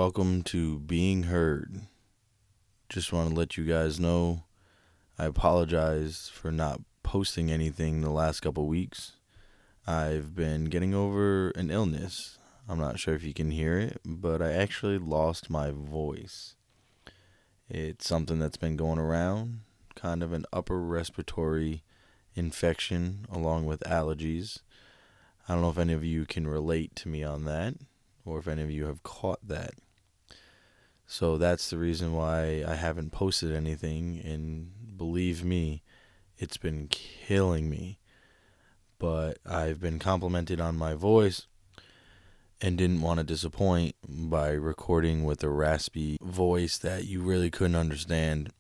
welcome to Being Heard. Just want to let you guys know I apologize for not posting anything the last couple weeks. I've been getting over an illness. I'm not sure if you can hear it, but I actually lost my voice. It's something that's been going around, kind of an upper respiratory infection along with allergies. I don't know if any of you can relate to me on that, or if any of you have caught that. So that's the reason why I haven't posted anything, and believe me, it's been killing me. But I've been complimented on my voice and didn't want to disappoint by recording with a raspy voice that you really couldn't understand,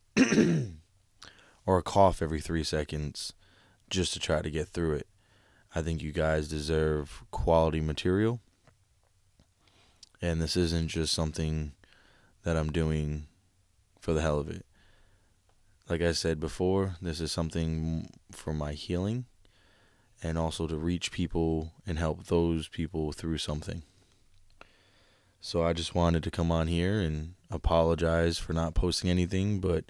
or a cough every 3 seconds just to try to get through it. I think you guys deserve quality material, and this isn't just something that I'm doing for the hell of it. Like I said before, this is something for my healing and also to reach people and help those people through something. So I just wanted to come on here and apologize for not posting anything, but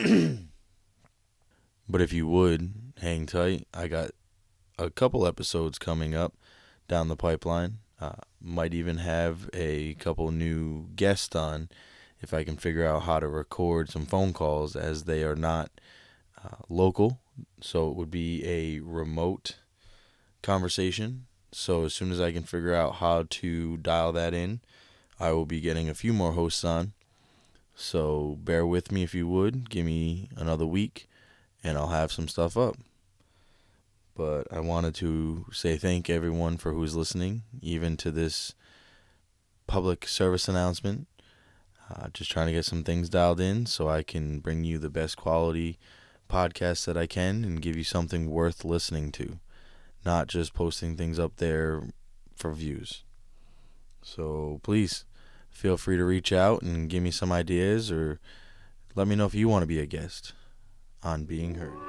if you would, hang tight. I got a couple episodes coming up down the pipeline. Might even have a couple new guests on if I can figure out how to record some phone calls, as they are not local. So it would be a remote conversation. So as soon as I can figure out how to dial that in, I will be getting a few more hosts on. So bear with me if you would. Give me another week and I'll have some stuff up. But I wanted to say thank everyone for who's listening, even to this public service announcement. Just trying to get some things dialed in so I can bring you the best quality podcast that I can and give you something worth listening to, not just posting things up there for views. So please feel free to reach out and give me some ideas, or let me know if you want to be a guest on Being Heard.